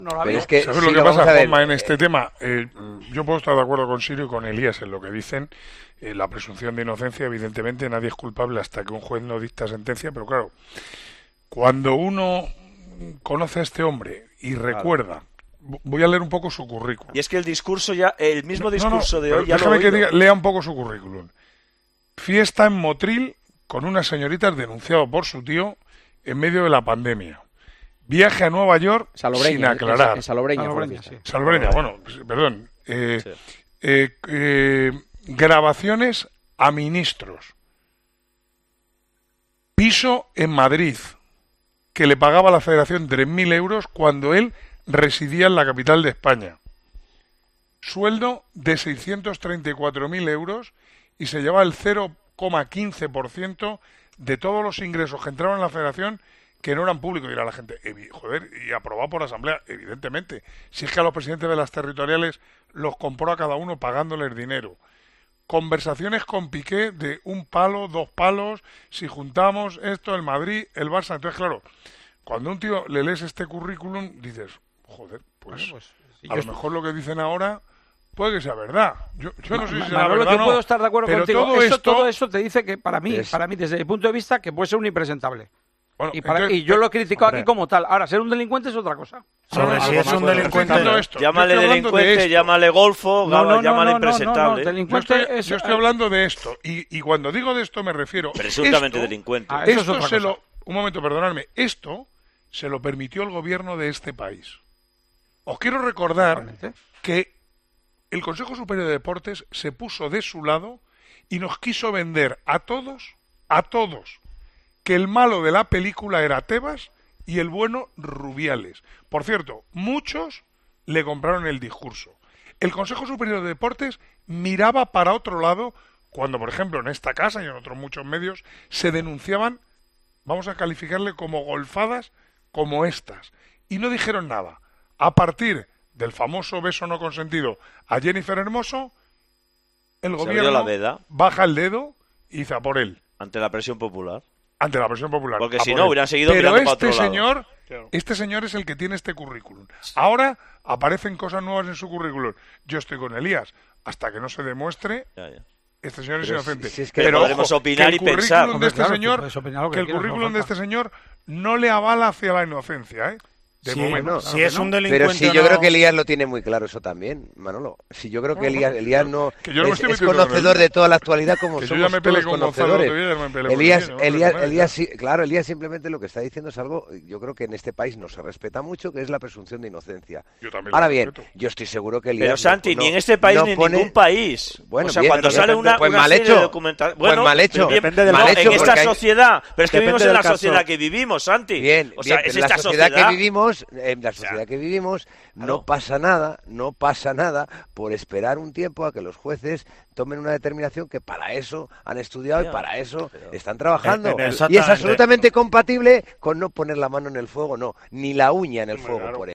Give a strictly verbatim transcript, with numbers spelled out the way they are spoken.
No lo había. Es que, ¿Sabes sí, lo que vamos pasa, a ver, Juanma, en eh, este tema? Eh, yo puedo estar de acuerdo con Sirio y con Elías en lo que dicen. Eh, la presunción de inocencia, evidentemente, nadie es culpable hasta que un juez no dicta sentencia, pero claro, cuando uno conoce a este hombre y recuerda, voy a leer un poco su currículum. Y es que el discurso ya, el mismo No, no, discurso de pero hoy ya lo déjame he que oído. diga, lea un poco su currículum. Fiesta en Motril con unas señoritas denunciado por su tío en medio de la pandemia. Viaje a Nueva York Salobreña, sin aclarar. En Salobreña, Salobreña, fue la fiesta. Salobreña, bueno, pues, perdón. Eh, Sí. eh, eh, grabaciones a ministros. Piso en Madrid, que le pagaba la Federación tres mil euros cuando él residía en la capital de España. Sueldo de seiscientos treinta y cuatro mil euros y se llevaba el cero coma quince por ciento de todos los ingresos que entraban en la Federación que no eran públicos. Dirá la gente, evi- joder, y aprobado por la Asamblea, evidentemente. Si es que a los presidentes de las territoriales los compró a cada uno pagándoles dinero. Conversaciones con Piqué de un palo, dos palos, si juntamos esto, el Madrid, el Barça. Entonces, claro, cuando a un tío le lees este currículum, dices, joder, pues, Bueno, pues, sí, a yo lo mejor lo que dicen ahora puede que sea verdad. Yo, yo no sé si Ma- será Manolo, verdad que o no, puedo estar de acuerdo pero contigo. todo eso, esto... todo eso te dice que para mí, Es- para mí, desde mi punto de vista, que puede ser un impresentable. Bueno, Y, para- entonces, y yo lo he criticado hombre. aquí como tal. Ahora, ser un delincuente es otra cosa. Sobre no, si no, es no, un no, delincuente. estoy esto. Yo Llámale estoy hablando de delincuente, esto. llámale golfo, No, no, no, llámale no, no, impresentable. no, Yo delincuente estoy, es- yo estoy hablando de esto, y, y cuando digo de esto me refiero... Presuntamente esto, delincuente. Ah, eso es Esto otra se cosa. lo... Un momento, perdonadme. Esto se lo permitió el gobierno de este país. Os quiero recordar Totalmente. que el Consejo Superior de Deportes se puso de su lado y nos quiso vender a todos, a todos, que el malo de la película era Tebas y el bueno Rubiales. Por cierto, muchos le compraron el discurso. El Consejo Superior de Deportes miraba para otro lado cuando, por ejemplo, en esta casa y en otros muchos medios se denunciaban, vamos a calificarle como golfadas como estas, y no dijeron nada. A partir del famoso beso no consentido a Jennifer Hermoso, el Se abrió gobierno la veda. baja el dedo y dice a por él, Ante la presión popular. ante la presión popular. Porque a si por no, él. hubieran seguido Pero mirando para este otro lado. señor, Claro. este señor es el que tiene este currículum. Ahora aparecen cosas nuevas en su currículum. Yo estoy con Elías. Hasta que no se demuestre, Ya, ya. este señor es Pero si- inocente. si es que Pero podremos ojo, opinar que y el pensar. currículum Hombre, de este claro, tú señor, puedes opinar lo que que el quieras, no currículum de falta. este señor no le avala hacia la inocencia, ¿eh? De Sí, momento. no, si que es no. un delincuente Pero sí, o yo no- creo que Elías lo tiene muy claro eso también, Manolo. Si yo creo que Bueno, Elías, bueno, Elías no que yo no me es, estoy es metiendo con conocedor él. de toda la actualidad como Que yo somos ya me peleé todos con Gonzalo conocedores. otro día, ya me peleé con Elías, él, ¿no? Elías, Con él, Elías, ya. sí, claro, Elías simplemente lo que está diciendo es algo, yo creo que en este país no se respeta mucho, que es la presunción de inocencia. Yo también Ahora lo bien, respeto. yo estoy seguro que Elías Pero no- Santi, no- ni en este país no ni en pone- ningún país. Bueno, o sea, bien, cuando pero sale depende- una, pues una mal serie hecho. de documentales... Pues Bueno, mal hecho. bien, Depende del no, caso. en esta Porque hay- sociedad. Pero es que Depende vivimos en del la caso. sociedad que vivimos, Santi. Bien, o sea, bien, es pero en la esta sociedad, sociedad. que vivimos, en la sociedad sea, que vivimos, no claro. pasa nada, no pasa nada por esperar un tiempo a que los jueces tomen una determinación que para eso han estudiado Ya, y para eso pero- están trabajando. Eh, eh, Y es exactamente. absolutamente compatible con no poner la mano en el fuego, no, ni la uña en el Hombre, fuego claro. por